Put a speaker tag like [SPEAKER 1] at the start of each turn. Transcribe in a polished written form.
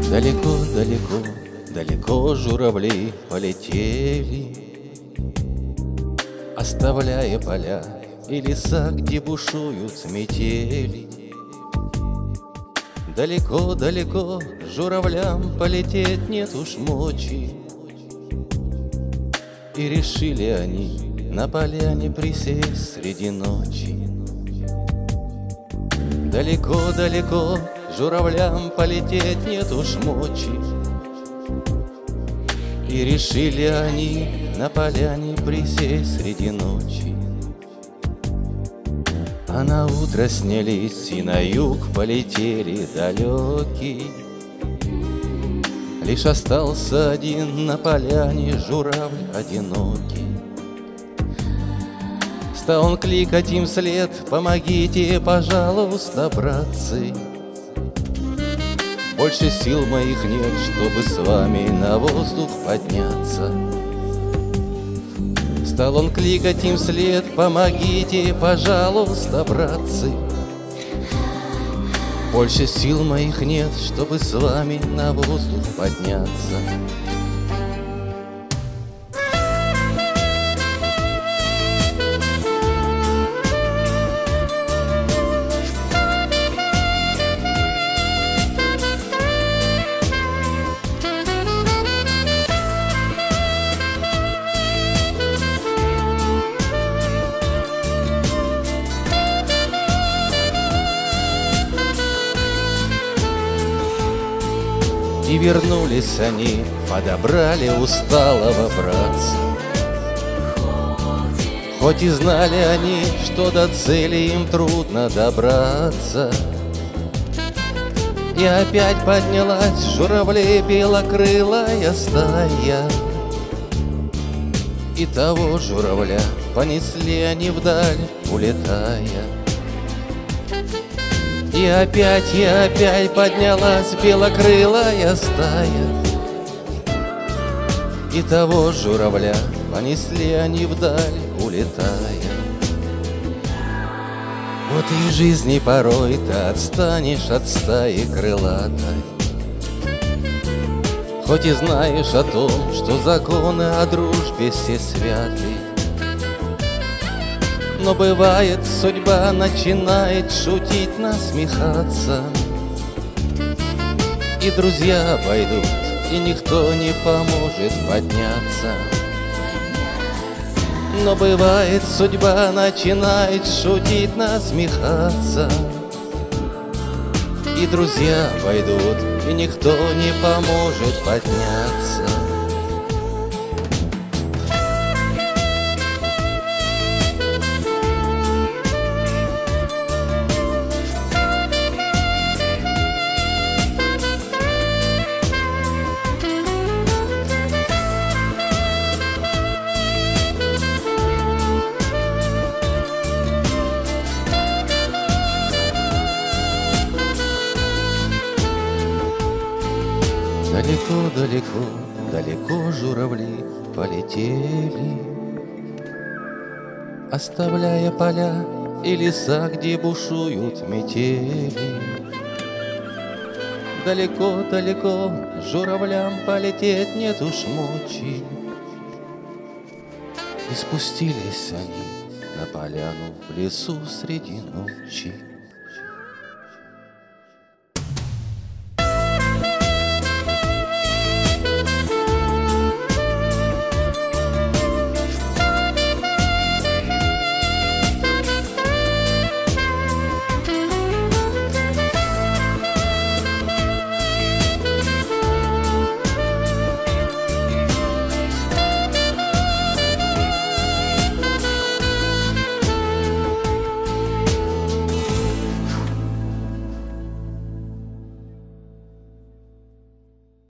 [SPEAKER 1] Далеко, далеко, далеко журавли полетели, оставляя поля и леса, где бушуют метели. Далеко, далеко журавлям полететь нет уж мочи, и решили они на поляне присесть среди ночи. Далеко, далеко журавлям полететь нет уж мочи, и решили они на поляне присесть среди ночи. А на утро снялись и на юг полетели далекий. Лишь остался один на поляне журавль одинокий. Стал он кликать им вслед: помогите, пожалуйста, братцы, больше сил моих нет, чтобы с вами на воздух подняться. Стал он кликать им вслед: помогите, пожалуйста, братцы, больше сил моих нет, чтобы с вами на воздух подняться. И вернулись они, подобрали усталого братца. Хоть и знали они, что до цели им трудно добраться. И опять поднялась журавлей белокрылая стая, и того журавля понесли они вдаль, улетая. И опять поднялась белокрылая стая, и того журавля понесли они вдаль, улетая. Вот и в жизни порой ты отстанешь от стаи крылатой, хоть и знаешь о том, что законы о дружбе все святы. Но бывает, судьба начинает шутить, насмехаться, и друзья обойдут, и никто не поможет подняться. Но бывает, судьба начинает шутить, насмехаться, и друзья обойдут, и никто не поможет подняться. Далеко, далеко, далеко журавли полетели, оставляя поля и леса, где бушуют метели. Далеко, далеко журавлям полететь нет уж мочи, и спустились они на поляну в лесу среди ночи.